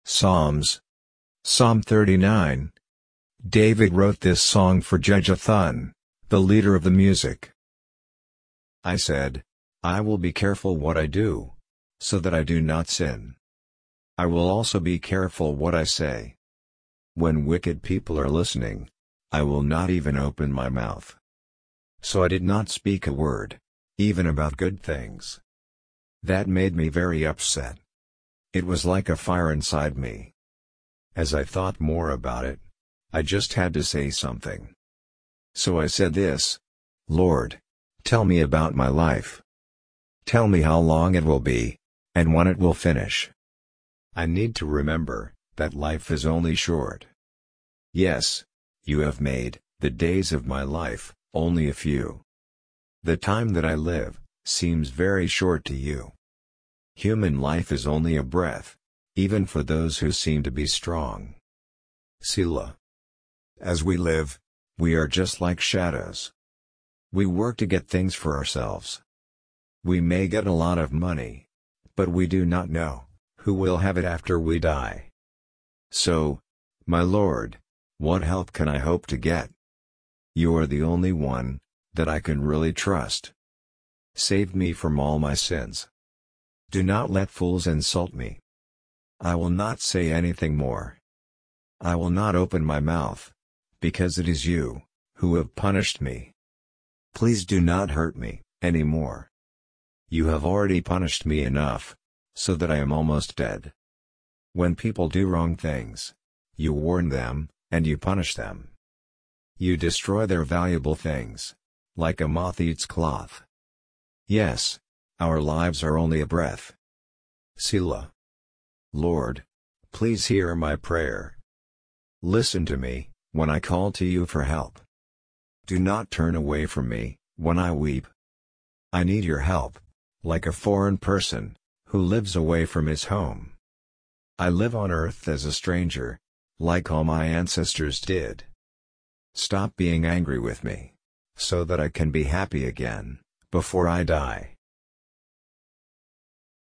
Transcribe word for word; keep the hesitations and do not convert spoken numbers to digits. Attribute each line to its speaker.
Speaker 1: Psalms. Psalm thirty-nine. David wrote this song for Jeduthun, the leader of the music. I said, I will be careful what I do, so that I do not sin. I will also be careful what I say. When wicked people are listening, I will not even open my mouth. So I did not speak a word, even about good things. That made me very upset. It was like a fire inside me. As I thought more about it, I just had to say something. So I said this: Lord, tell me about my life. Tell me how long it will be, and when it will finish. I need to remember that life is only short. Yes, you have made the days of my life only a few. The time that I live seems very short to you. Human life is only a breath, even for those who seem to be strong. Selah. As we live, we are just like shadows. We work to get things for ourselves. We may get a lot of money, but we do not know who will have it after we die. So, my Lord, what help can I hope to get? You are the only one that I can really trust. Save me from all my sins. Do not let fools insult me. I will not say anything more. I will not open my mouth, because it is you who have punished me. Please do not hurt me any more. You have already punished me enough, so that I am almost dead. When people do wrong things, you warn them, and you punish them. You destroy their valuable things, like a moth eats cloth. Yes, our lives are only a breath. Selah. Lord, please hear my prayer. Listen to me when I call to you for help. Do not turn away from me when I weep. I need your help, like a foreign person who lives away from his home. I live on earth as a stranger, like all my ancestors did. Stop being angry with me, so that I can be happy again, before I die.